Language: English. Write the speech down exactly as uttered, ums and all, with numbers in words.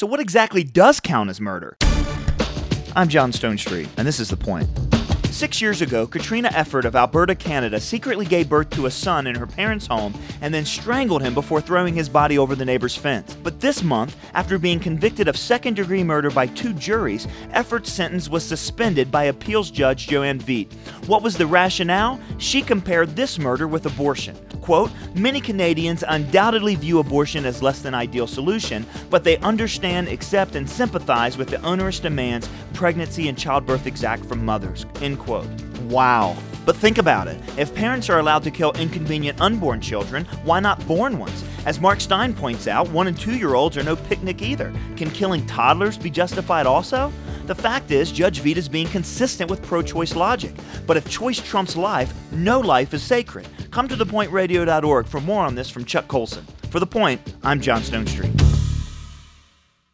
So what exactly does count as murder? I'm John Stonestreet, and this is The Point. Six years ago, Katrina Efford of Alberta, Canada, secretly gave birth to a son in her parents' home and then strangled him before throwing his body over the neighbor's fence. But this month, after being convicted of second-degree murder by two juries, Efford's sentence was suspended by appeals judge Joanne Veet. What was the rationale? She compared this murder with abortion. Quote, many Canadians undoubtedly view abortion as less than ideal solution, but they understand, accept, and sympathize with the onerous demands pregnancy and childbirth exact from mothers. End quote. Wow. But think about it. If parents are allowed to kill inconvenient unborn children, why not born ones? As Mark Stein points out, one and two-year-olds are no picnic either. Can killing toddlers be justified also? The fact is, Judge Veet is being consistent with pro-choice logic. But if choice trumps life, no life is sacred. Come to the point radio dot org for more on this from Chuck Colson. For The Point, I'm John Stonestreet.